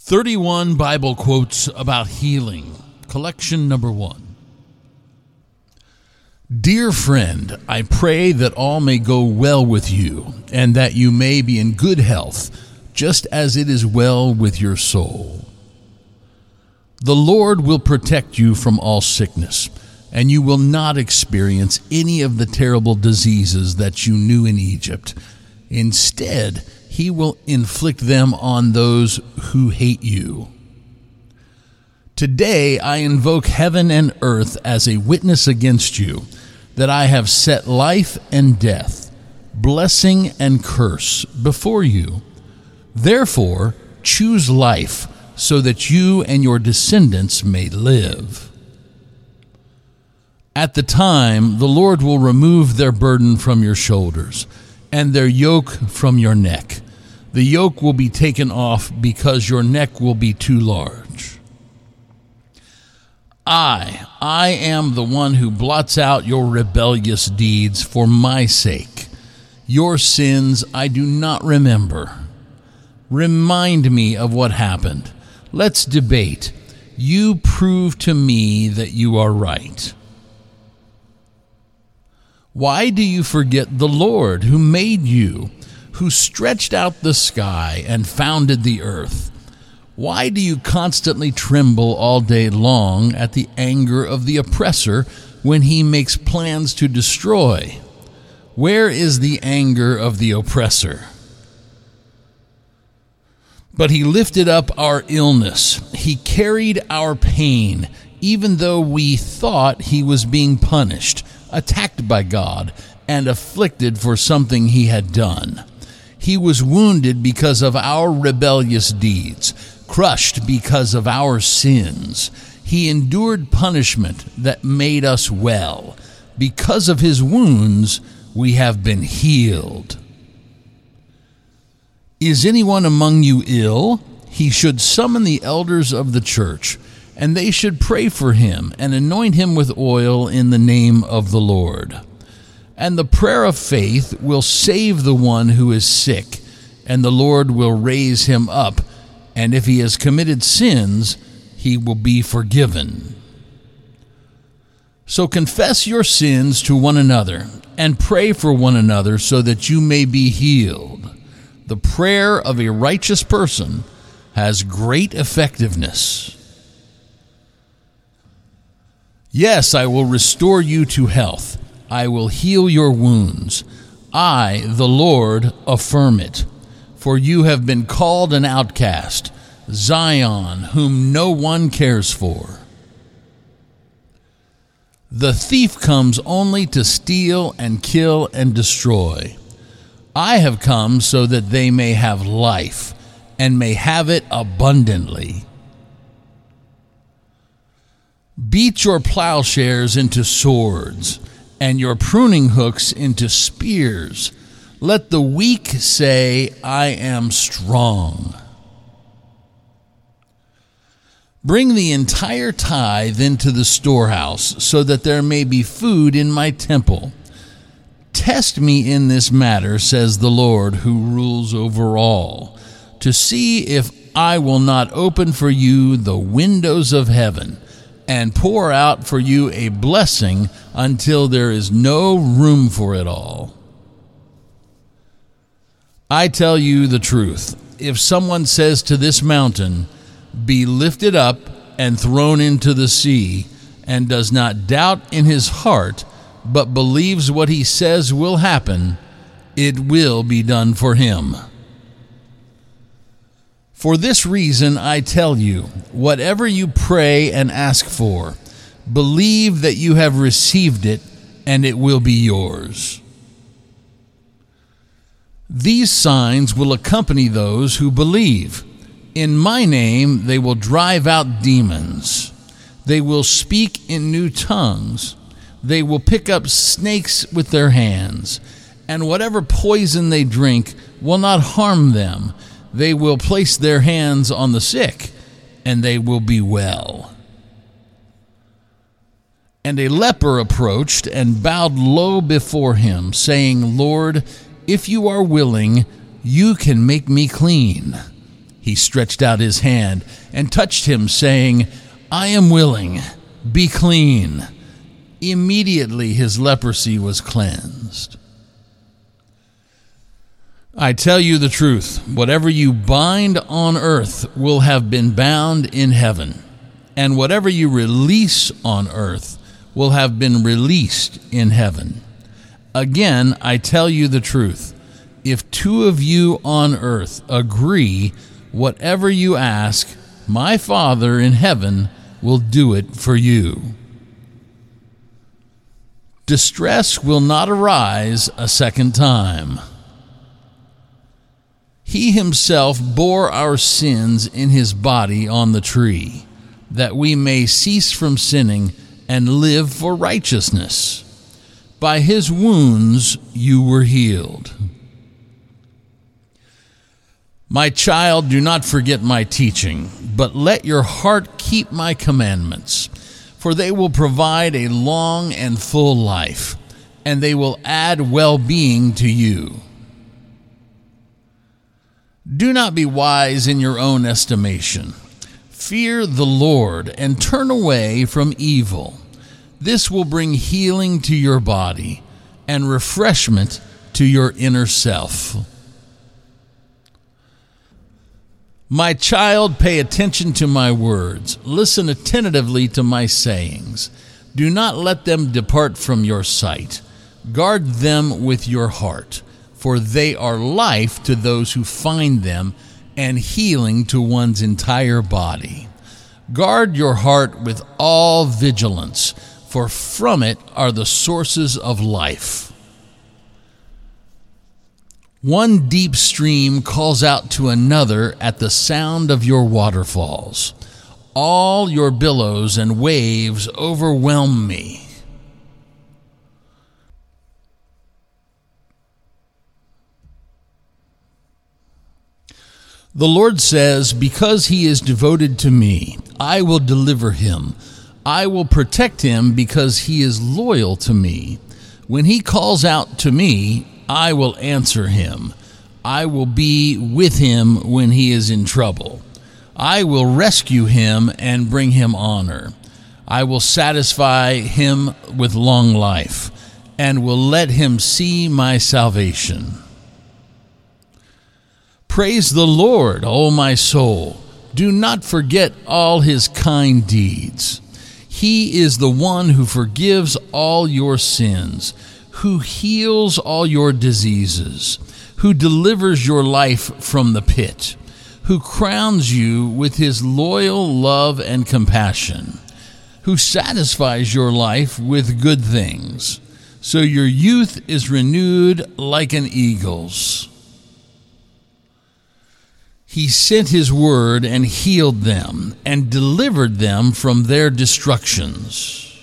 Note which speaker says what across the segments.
Speaker 1: 31 Bible Quotes About Healing, collection number 1. Dear friend, I pray that all may go well with you, and that you may be in good health, just as it is well with your soul. The Lord will protect you from all sickness, and you will not experience any of the terrible diseases that you knew in Egypt. Instead, He will inflict them on those who hate you. Today I invoke heaven and earth as a witness against you, that I have set life and death, blessing and curse before you. Therefore, choose life, so that you and your descendants may live. At the time, the Lord will remove their burden from your shoulders, and their yoke from your neck. The yoke will be taken off because your neck will be too large. I am the one who blots out your rebellious deeds for my sake. Your sins I do not remember. Remind me of what happened. Let's debate. You prove to me that you are right. Why do you forget the Lord who made you, who stretched out the sky and founded the earth? Why do you constantly tremble all day long at the anger of the oppressor when he makes plans to destroy? Where is the anger of the oppressor? But he lifted up our illness. He carried our pain, even though we thought he was being punished, attacked by God, and afflicted for something he had done. He was wounded because of our rebellious deeds, crushed because of our sins. He endured punishment that made us well. Because of his wounds, we have been healed. Is anyone among you ill? He should summon the elders of the church, and they should pray for him and anoint him with oil in the name of the Lord. And the prayer of faith will save the one who is sick, and the Lord will raise him up, and if he has committed sins, he will be forgiven. So confess your sins to one another, and pray for one another so that you may be healed. The prayer of a righteous person has great effectiveness. Yes, I will restore you to health. I will heal your wounds. I, the Lord, affirm it. For you have been called an outcast, Zion, whom no one cares for. The thief comes only to steal and kill and destroy. I have come so that they may have life, and may have it abundantly. Beat your plowshares into swords, and your pruning hooks into spears. Let the weak say, I am strong. Bring the entire tithe into the storehouse, so that there may be food in my temple. Test me in this matter, says the Lord, who rules over all, to see if I will not open for you the windows of heaven, and pour out for you a blessing until there is no room for it all. I tell you the truth. If someone says to this mountain, be lifted up and thrown into the sea, and does not doubt in his heart, but believes what he says will happen, it will be done for him. For this reason I tell you, whatever you pray and ask for, believe that you have received it, and it will be yours. These signs will accompany those who believe. In my name they will drive out demons. They will speak in new tongues. They will pick up snakes with their hands, and whatever poison they drink will not harm them. They will place their hands on the sick, and they will be well. And a leper approached and bowed low before him, saying, Lord, if you are willing, you can make me clean. He stretched out his hand and touched him, saying, I am willing, be clean. Immediately his leprosy was cleansed. I tell you the truth, whatever you bind on earth will have been bound in heaven, and whatever you release on earth will have been released in heaven. Again, I tell you the truth, if two of you on earth agree, whatever you ask, my Father in heaven will do it for you. Distress will not arise a second time. He himself bore our sins in his body on the tree, that we may cease from sinning and live for righteousness. By his wounds you were healed. My child, do not forget my teaching, but let your heart keep my commandments, for they will provide a long and full life, and they will add well-being to you. Do not be wise in your own estimation. Fear the Lord and turn away from evil. This will bring healing to your body and refreshment to your inner self. My child, pay attention to my words. Listen attentively to my sayings. Do not let them depart from your sight. Guard them with your heart, for they are life to those who find them and healing to one's entire body. Guard your heart with all vigilance, for from it are the sources of life. One deep stream calls out to another at the sound of your waterfalls. All your billows and waves overwhelm me. The Lord says, because he is devoted to me, I will deliver him. I will protect him because he is loyal to me. When he calls out to me, I will answer him. I will be with him when he is in trouble. I will rescue him and bring him honor. I will satisfy him with long life and will let him see my salvation. Praise the Lord, O my soul. Do not forget all his kind deeds. He is the one who forgives all your sins, who heals all your diseases, who delivers your life from the pit, who crowns you with his loyal love and compassion, who satisfies your life with good things, so your youth is renewed like an eagle's. He sent his word and healed them and delivered them from their destructions.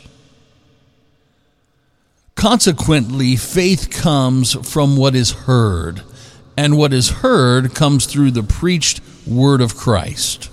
Speaker 1: Consequently, faith comes from what is heard, and what is heard comes through the preached word of Christ.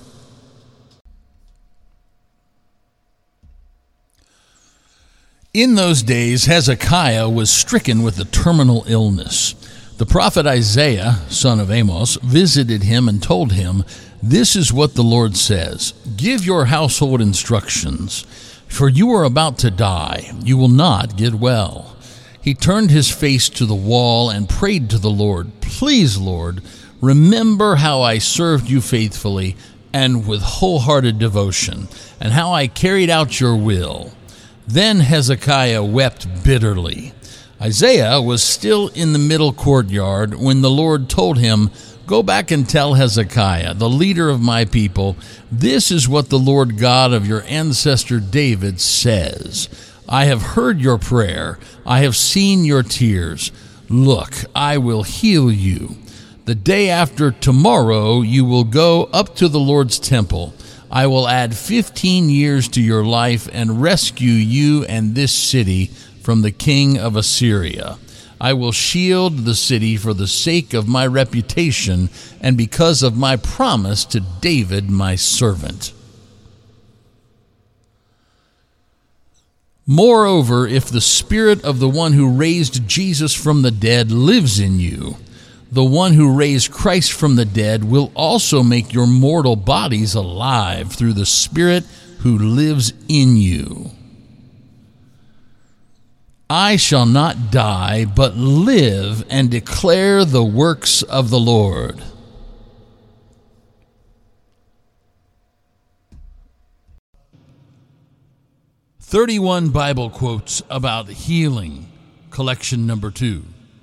Speaker 1: In those days, Hezekiah was stricken with a terminal illness. The prophet Isaiah, son of Amos, visited him and told him, "This is what the Lord says, give your household instructions, for you are about to die. You will not get well." He turned his face to the wall and prayed to the Lord, "Please, Lord, remember how I served you faithfully and with wholehearted devotion, and how I carried out your will." Then Hezekiah wept bitterly. Isaiah was still in the middle courtyard when the Lord told him, "Go back and tell Hezekiah, the leader of my people, this is what the Lord God of your ancestor David says. I have heard your prayer. I have seen your tears. Look, I will heal you. The day after tomorrow you will go up to the Lord's temple. I will add 15 years to your life and rescue you and this city from the king of Assyria. I will shield the city for the sake of my reputation and because of my promise to David my servant. Moreover, if the Spirit of the one who raised Jesus from the dead lives in you, The one who raised Christ from the dead will also make your mortal bodies alive through the Spirit who lives in you. I shall not die, but live and declare the works of the Lord. "31 Bible Quotes About Healing," collection number 2.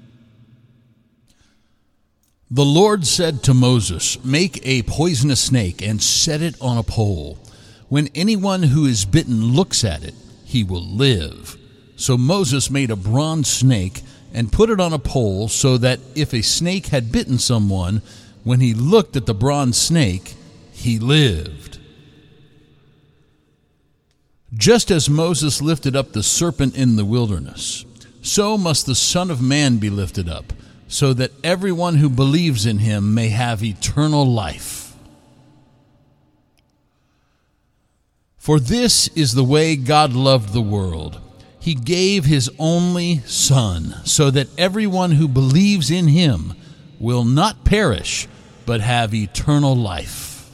Speaker 1: The Lord said to Moses, "Make a poisonous snake and set it on a pole. When anyone who is bitten looks at it, he will live." So Moses made a bronze snake and put it on a pole, so that if a snake had bitten someone, when he looked at the bronze snake, he lived. Just as Moses lifted up the serpent in the wilderness, so must the Son of Man be lifted up, so that everyone who believes in him may have eternal life. For this is the way God loved the world. He gave his only Son, so that everyone who believes in him will not perish, but have eternal life.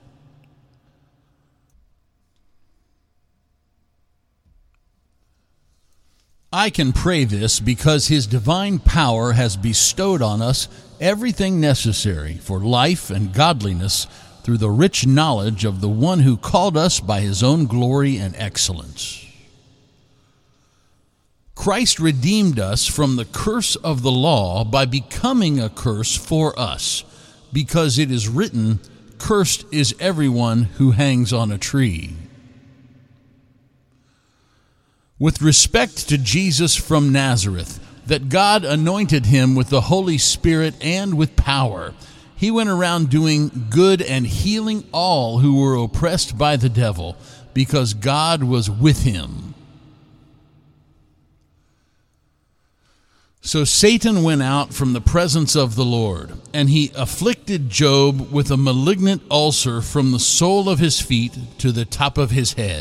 Speaker 1: I can pray this because his divine power has bestowed on us everything necessary for life and godliness through the rich knowledge of the one who called us by his own glory and excellence. Christ redeemed us from the curse of the law by becoming a curse for us, because it is written, "Cursed is everyone who hangs on a tree." With respect to Jesus from Nazareth, that God anointed him with the Holy Spirit and with power, he went around doing good and healing all who were oppressed by the devil, because God was with him. So Satan went out from the presence of the Lord, and he afflicted Job with a malignant ulcer from the sole of his feet to the top of his head.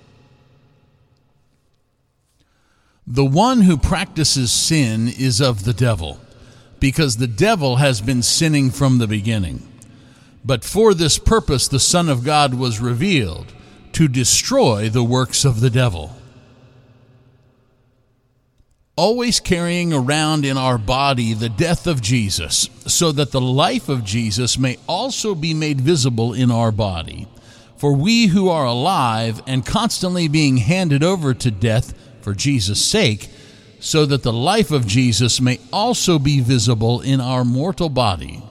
Speaker 1: The one who practices sin is of the devil, because the devil has been sinning from the beginning. But for this purpose the Son of God was revealed, to destroy the works of the devil. Always carrying around in our body the death of Jesus, so that the life of Jesus may also be made visible in our body. For we who are alive and constantly being handed over to death for Jesus' sake, so that the life of Jesus may also be visible in our mortal body.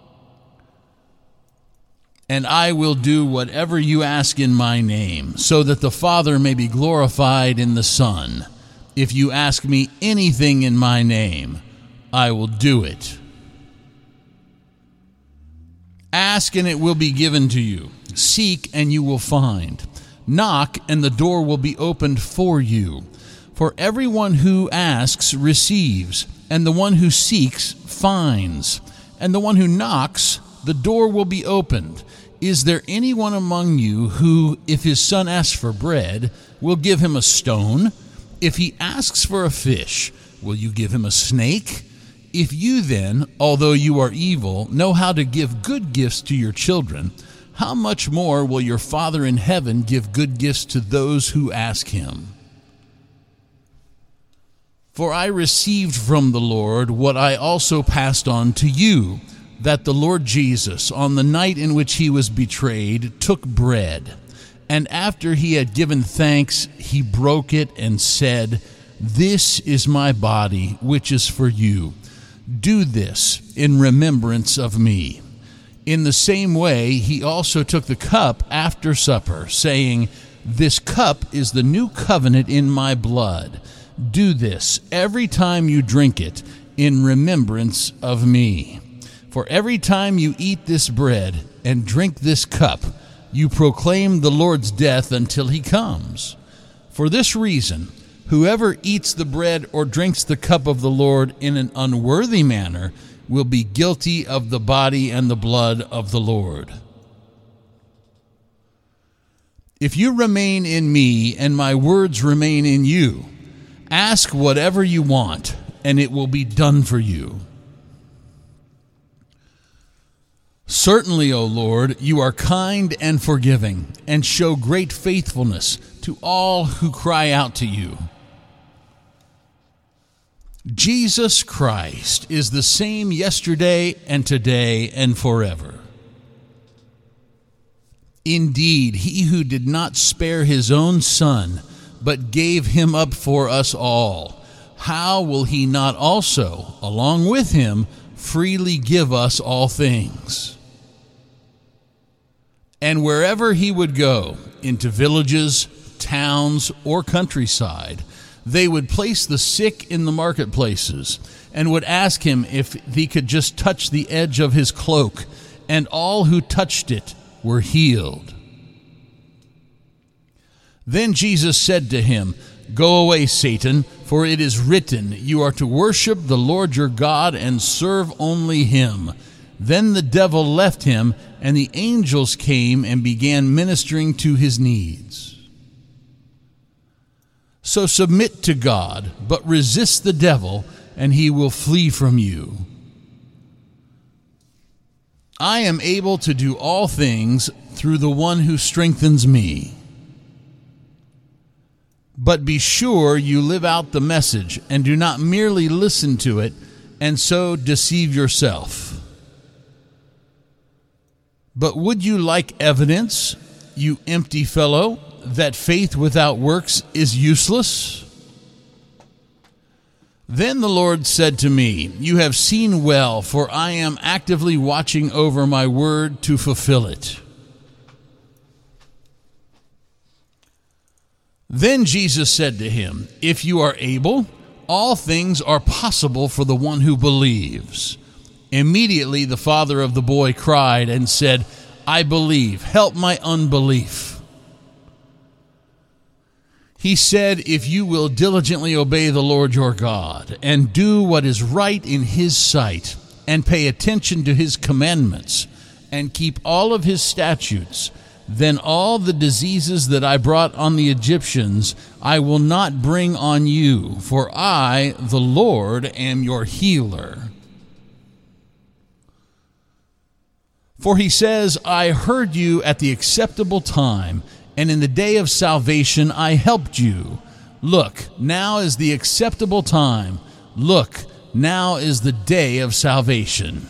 Speaker 1: And I will do whatever you ask in my name, so that the Father may be glorified in the Son. If you ask me anything in my name, I will do it. Ask and it will be given to you. Seek and you will find. Knock and the door will be opened for you. For everyone who asks receives, and the one who seeks finds, and the one who knocks, the door will be opened. Is there anyone among you who, if his son asks for bread, will give him a stone? If he asks for a fish, will you give him a snake? If you then, although you are evil, know how to give good gifts to your children, how much more will your Father in heaven give good gifts to those who ask him? For I received from the Lord what I also passed on to you, that the Lord Jesus, on the night in which he was betrayed, took bread, and after he had given thanks, he broke it and said, "This is my body, which is for you. Do this in remembrance of me." In the same way, he also took the cup after supper, saying, "This cup is the new covenant in my blood. Do this every time you drink it in remembrance of me. For every time you eat this bread and drink this cup, you proclaim the Lord's death until he comes. For this reason, whoever eats the bread or drinks the cup of the Lord in an unworthy manner will be guilty of the body and the blood of the Lord. If you remain in me and my words remain in you, ask whatever you want, and it will be done for you. Certainly, O Lord, you are kind and forgiving, and show great faithfulness to all who cry out to you. Jesus Christ is the same yesterday and today and forever. Indeed, he who did not spare his own Son, but gave him up for us all, how will he not also, along with him, freely give us all things? And wherever he would go, into villages, towns, or countryside, they would place the sick in the marketplaces and would ask him if he could just touch the edge of his cloak, and all who touched it were healed. Then Jesus said to him, "Go away, Satan, for it is written, you are to worship the Lord your God and serve only him." Then the devil left him, and the angels came and began ministering to his needs. So submit to God, but resist the devil, and he will flee from you. I am able to do all things through the one who strengthens me. But be sure you live out the message and do not merely listen to it and so deceive yourself. But would you like evidence, you empty fellow, that faith without works is useless? Then the Lord said to me, "You have seen well, for I am actively watching over my word to fulfill it." Then Jesus said to him, "If you are able, all things are possible for the one who believes." Immediately the father of the boy cried and said, "I believe, help my unbelief." He said, "If you will diligently obey the Lord your God, and do what is right in his sight, and pay attention to his commandments, and keep all of his statutes, then all the diseases that I brought on the Egyptians I will not bring on you, for I, the Lord, am your healer." For he says, "I heard you at the acceptable time, and in the day of salvation I helped you. Look, now is the acceptable time. Look, now is the day of salvation."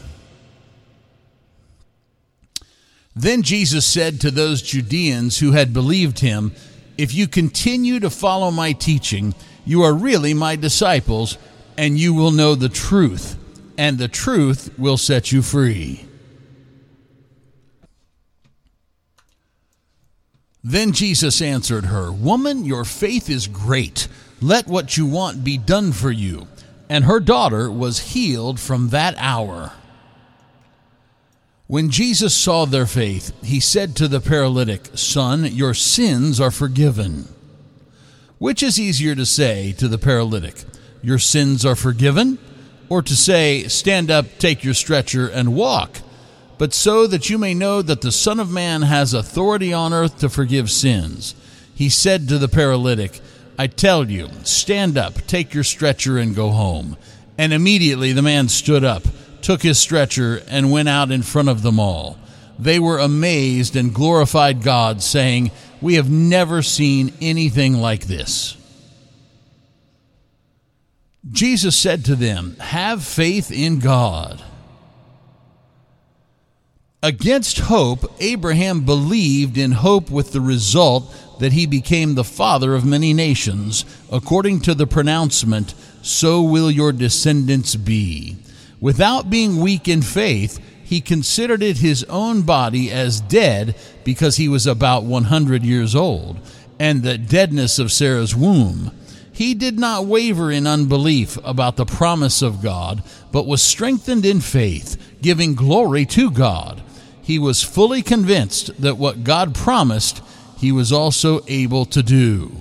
Speaker 1: Then Jesus said to those Judeans who had believed him, "If you continue to follow my teaching, you are really my disciples, and you will know the truth, and the truth will set you free." Then Jesus answered her, "Woman, your faith is great. Let what you want be done for you." And her daughter was healed from that hour. When Jesus saw their faith, he said to the paralytic, "Son, your sins are forgiven." Which is easier to say to the paralytic, "Your sins are forgiven," or to say, "Stand up, take your stretcher, and walk"? But so that you may know that the Son of Man has authority on earth to forgive sins. He said to the paralytic, "I tell you, stand up, take your stretcher, and go home." And immediately the man stood up, took his stretcher, and went out in front of them all. They were amazed and glorified God, saying, "We have never seen anything like this." Jesus said to them, "Have faith in God." Against hope, Abraham believed in hope, with the result that he became the father of many nations, according to the pronouncement, "So will your descendants be." Without being weak in faith, he considered it his own body as dead because he was about 100 years old, and the deadness of Sarah's womb. He did not waver in unbelief about the promise of God, but was strengthened in faith, giving glory to God. He was fully convinced that what God promised, he was also able to do.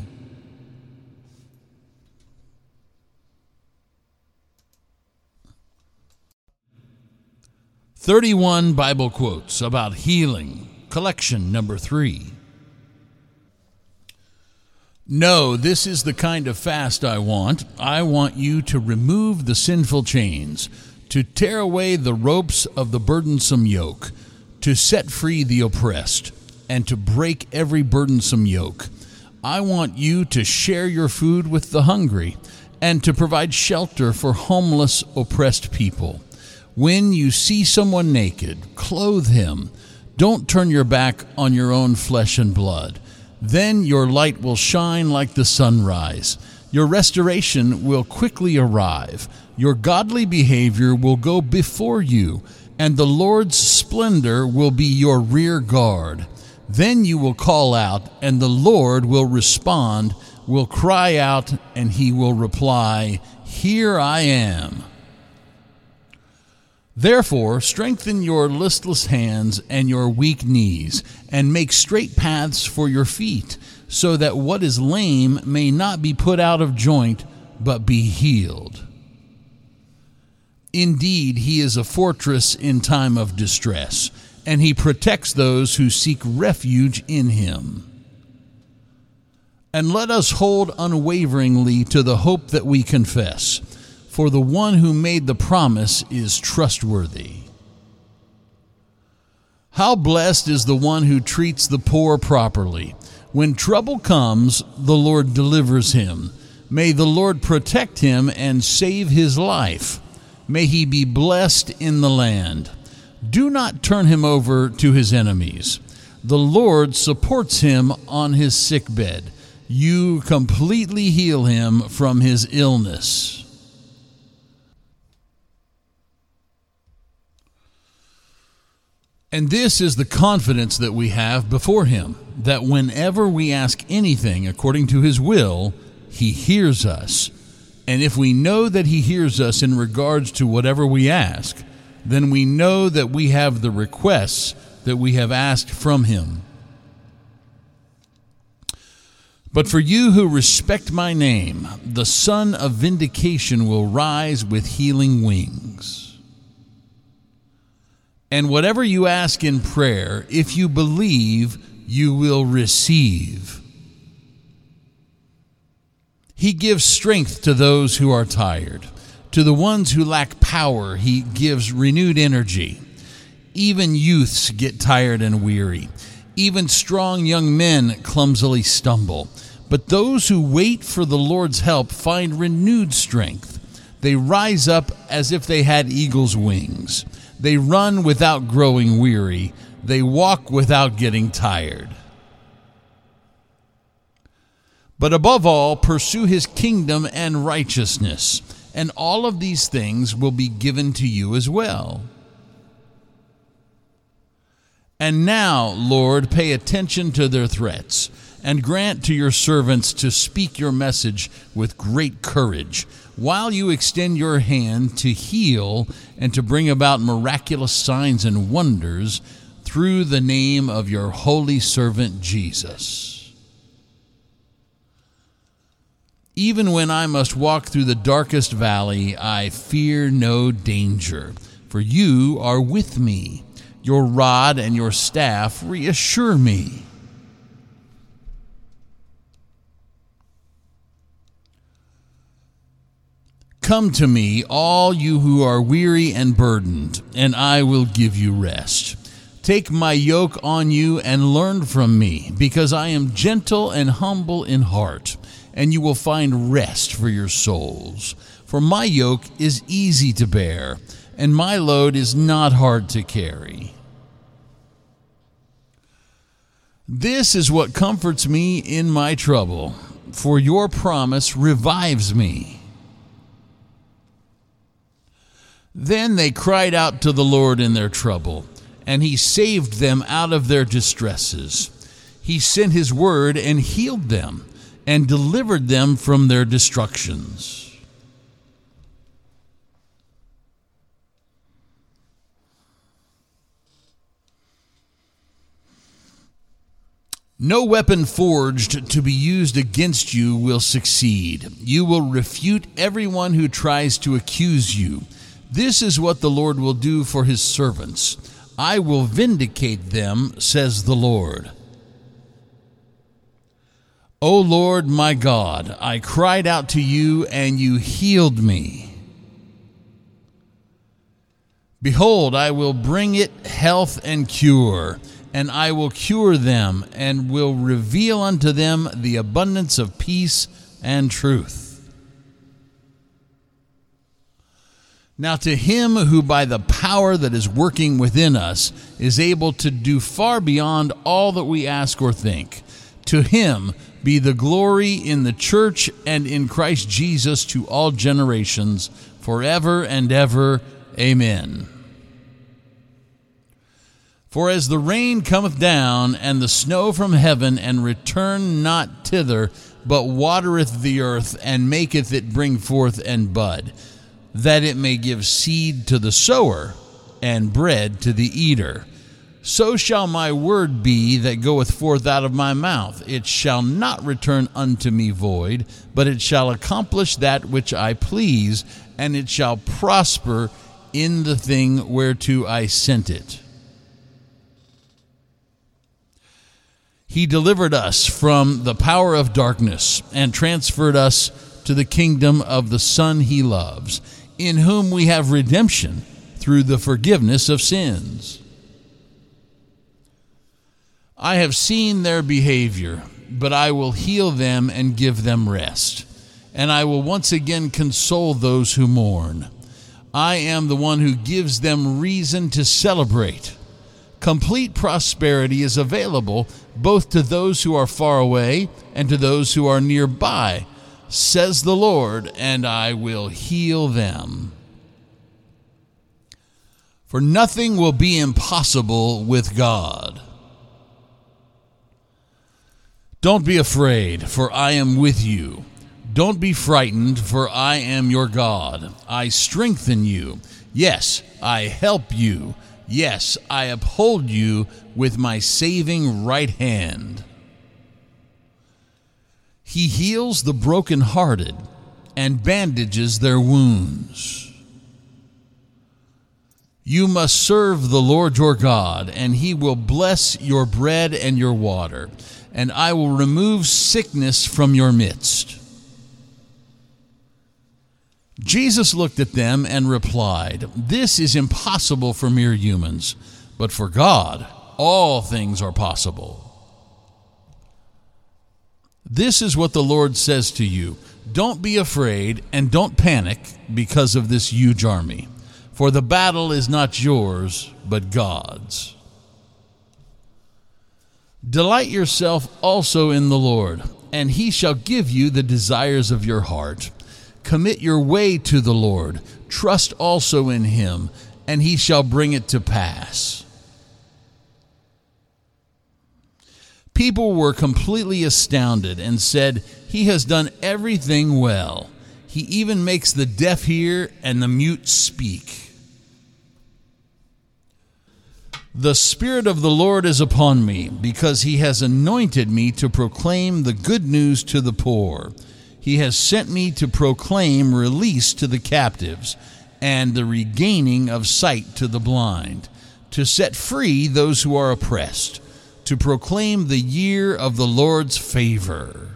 Speaker 1: "31 Bible quotes about healing," collection number 3. "No, this is the kind of fast I want. I want you to remove the sinful chains, to tear away the ropes of the burdensome yoke, to set free the oppressed, and to break every burdensome yoke. I want you to share your food with the hungry, and to provide shelter for homeless, oppressed people. When you see someone naked, clothe him. Don't turn your back on your own flesh and blood. Then your light will shine like the sunrise. Your restoration will quickly arrive. Your godly behavior will go before you, and the Lord's splendor will be your rear guard. Then you will call out, and the Lord will respond, will cry out, and he will reply, "Here I am." Therefore, strengthen your listless hands and your weak knees, and make straight paths for your feet, so that what is lame may not be put out of joint, but be healed. Indeed, he is a fortress in time of distress, and he protects those who seek refuge in him. And let us hold unwaveringly to the hope that we confess, for the one who made the promise is trustworthy. How blessed is the one who treats the poor properly. When trouble comes, the Lord delivers him. May the Lord protect him and save his life. May he be blessed in the land. Do not turn him over to his enemies. The Lord supports him on his sickbed. You completely heal him from his illness. And this is the confidence that we have before him, that whenever we ask anything according to his will, he hears us. And if we know that he hears us in regards to whatever we ask, then we know that we have the requests that we have asked from him. But for you who respect my name, the Son of Vindication will rise with healing wings. And whatever you ask in prayer, if you believe, you will receive. He gives strength to those who are tired. To the ones who lack power, he gives renewed energy. Even youths get tired and weary. Even strong young men clumsily stumble. But those who wait for the Lord's help find renewed strength. They rise up as if they had eagle's wings. They run without growing weary. They walk without getting tired. But above all, pursue his kingdom and righteousness, and all of these things will be given to you as well. And now, Lord, pay attention to their threats, and grant to your servants to speak your message with great courage, while you extend your hand to heal and to bring about miraculous signs and wonders through the name of your holy servant Jesus. Even when I must walk through the darkest valley, I fear no danger, for you are with me. Your rod and your staff reassure me. Come to me, all you who are weary and burdened, and I will give you rest. Take my yoke on you and learn from me, because I am gentle and humble in heart, and you will find rest for your souls. For my yoke is easy to bear, and my load is not hard to carry. This is what comforts me in my trouble, for your promise revives me. Then they cried out to the Lord in their trouble, and he saved them out of their distresses. He sent his word and healed them, and delivered them from their destructions. No weapon forged to be used against you will succeed. You will refute everyone who tries to accuse you. This is what the Lord will do for his servants. I will vindicate them, says the Lord. O Lord my God, I cried out to you, and you healed me. Behold, I will bring it health and cure, and I will cure them, and will reveal unto them the abundance of peace and truth. Now to him who by the power that is working within us is able to do far beyond all that we ask or think, to him be the glory in the church and in Christ Jesus to all generations, forever and ever. Amen. For as the rain cometh down, and the snow from heaven, and return not thither, but watereth the earth, and maketh it bring forth and bud, that it may give seed to the sower, and bread to the eater, so shall my word be that goeth forth out of my mouth. It shall not return unto me void, but it shall accomplish that which I please, and it shall prosper in the thing whereto I sent it. He delivered us from the power of darkness, and transferred us to the kingdom of the Son he loves, in whom we have redemption through the forgiveness of sins. I have seen their behavior, but I will heal them and give them rest, and I will once again console those who mourn. I am the one who gives them reason to celebrate. Complete prosperity is available both to those who are far away and to those who are nearby, says the Lord, and I will heal them. For nothing will be impossible with God. Don't be afraid, for I am with you. Don't be frightened, for I am your God. I strengthen you. Yes, I help you. Yes, I uphold you with my saving right hand. He heals the brokenhearted and bandages their wounds. You must serve the Lord your God, and he will bless your bread and your water, and I will remove sickness from your midst. Jesus looked at them and replied, This is impossible for mere humans, but for God all things are possible. This is what the Lord says to you. Don't be afraid and don't panic because of this huge army, for the battle is not yours, but God's. Delight yourself also in the Lord, and he shall give you the desires of your heart. Commit your way to the Lord. Trust also in him, and he shall bring it to pass. People were completely astounded and said, He has done everything well. He even makes the deaf hear and the mute speak. The Spirit of the Lord is upon me, because he has anointed me to proclaim the good news to the poor. He has sent me to proclaim release to the captives and the regaining of sight to the blind, to set free those who are oppressed, to proclaim the year of the Lord's favor.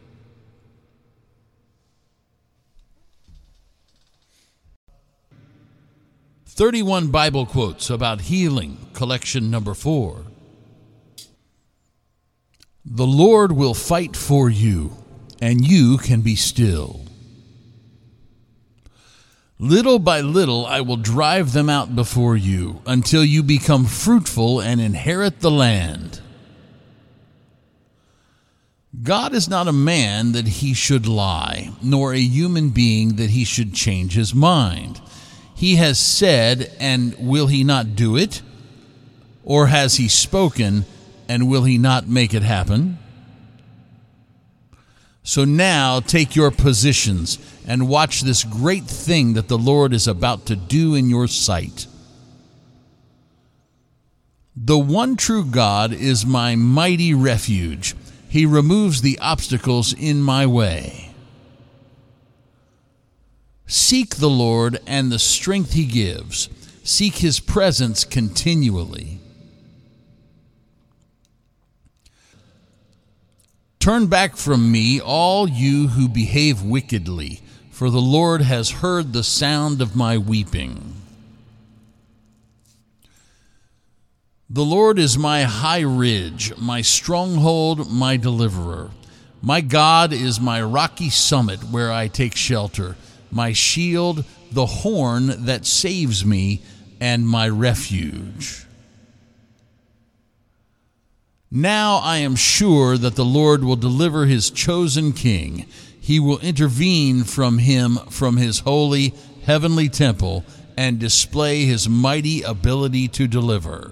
Speaker 1: "31 Bible Quotes About Healing," collection number 4. The Lord will fight for you, and you can be still. Little by little I will drive them out before you, until you become fruitful and inherit the land. God is not a man that he should lie, nor a human being that he should change his mind. He has said, and will he not do it? Or has he spoken, and will he not make it happen? So now take your positions and watch this great thing that the Lord is about to do in your sight. The one true God is my mighty refuge. He removes the obstacles in my way. Seek the Lord and the strength he gives. Seek his presence continually. Turn back from me, all you who behave wickedly, for the Lord has heard the sound of my weeping. The Lord is my high ridge, my stronghold, my deliverer. My God is my rocky summit where I take shelter, my shield, the horn that saves me, and my refuge. Now I am sure that the Lord will deliver his chosen king. He will intervene from his holy, heavenly temple and display his mighty ability to deliver.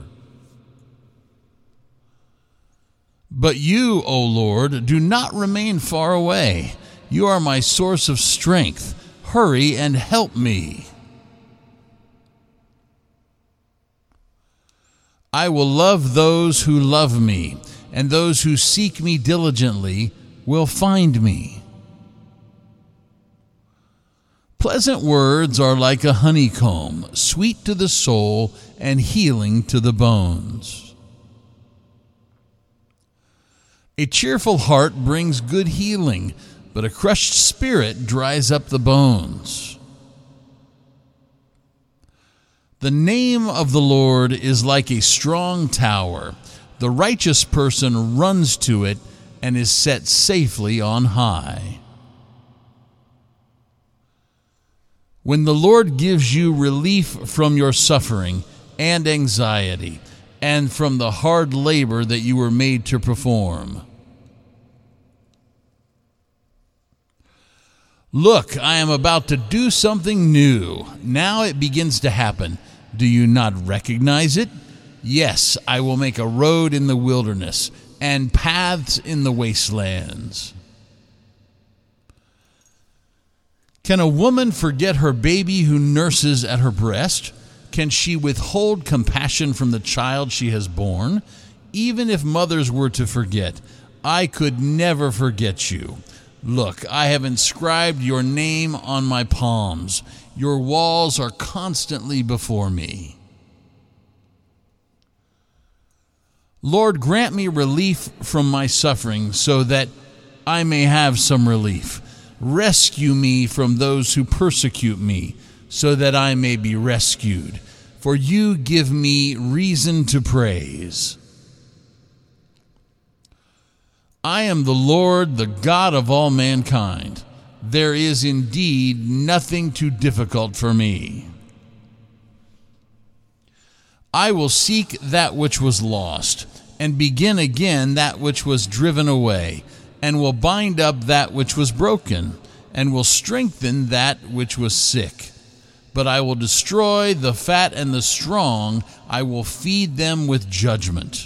Speaker 1: But you, O Lord, do not remain far away. You are my source of strength. Hurry and help me. I will love those who love me, and those who seek me diligently will find me. Pleasant words are like a honeycomb, sweet to the soul and healing to the bones. A cheerful heart brings good healing, but a crushed spirit dries up the bones. The name of the Lord is like a strong tower. The righteous person runs to it and is set safely on high. When the Lord gives you relief from your suffering and anxiety, and from the hard labor that you were made to perform. Look, I am about to do something new. Now it begins to happen. Do you not recognize it? Yes, I will make a road in the wilderness and paths in the wastelands. Can a woman forget her baby who nurses at her breast? Can she withhold compassion from the child she has borne? Even if mothers were to forget, I could never forget you. Look, I have inscribed your name on my palms. Your walls are constantly before me. Lord, grant me relief from my suffering so that I may have some relief. Rescue me from those who persecute me, so that I may be rescued. For you give me reason to praise. I am the Lord, the God of all mankind. There is indeed nothing too difficult for me. I will seek that which was lost, and begin again that which was driven away, and will bind up that which was broken, and will strengthen that which was sick. But I will destroy the fat and the strong. I will feed them with judgment.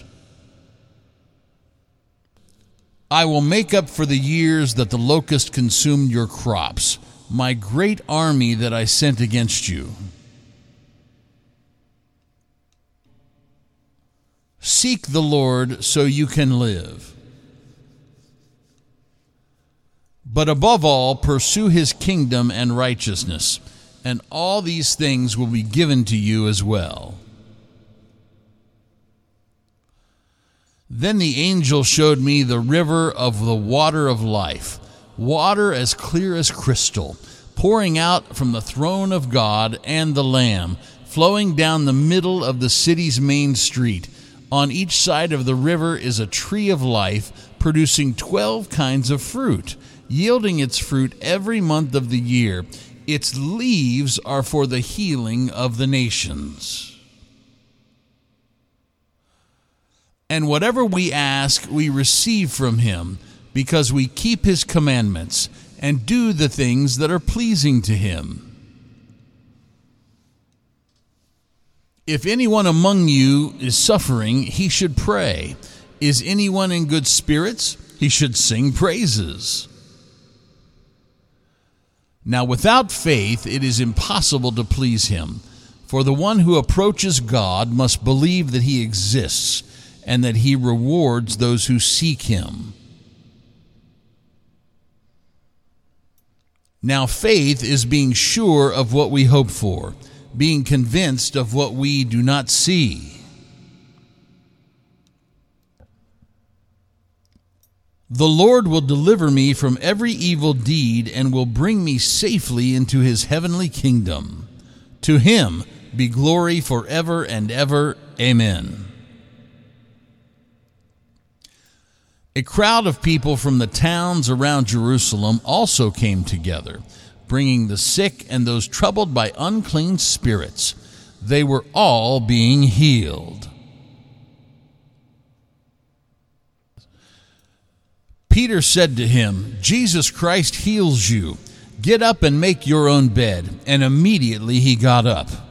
Speaker 1: I will make up for the years that the locust consumed your crops, my great army that I sent against you. Seek the Lord so you can live. But above all, pursue his kingdom and righteousness, and all these things will be given to you as well. Then the angel showed me the river of the water of life, water as clear as crystal, pouring out from the throne of God and the Lamb, flowing down the middle of the city's main street. On each side of the river is a tree of life, producing 12 kinds of fruit, yielding its fruit every month of the year. Its leaves are for the healing of the nations. And whatever we ask, we receive from him, because we keep his commandments and do the things that are pleasing to him. If anyone among you is suffering, he should pray. Is anyone in good spirits? He should sing praises. Now, without faith, it is impossible to please him. For the one who approaches God must believe that he exists, and that he rewards those who seek him. Now, faith is being sure of what we hope for, being convinced of what we do not see. The Lord will deliver me from every evil deed and will bring me safely into his heavenly kingdom. To him be glory forever and ever. Amen. A crowd of people from the towns around Jerusalem also came together, bringing the sick and those troubled by unclean spirits. They were all being healed. Peter said to him, "Jesus Christ heals you. Get up and make your own bed." And immediately he got up.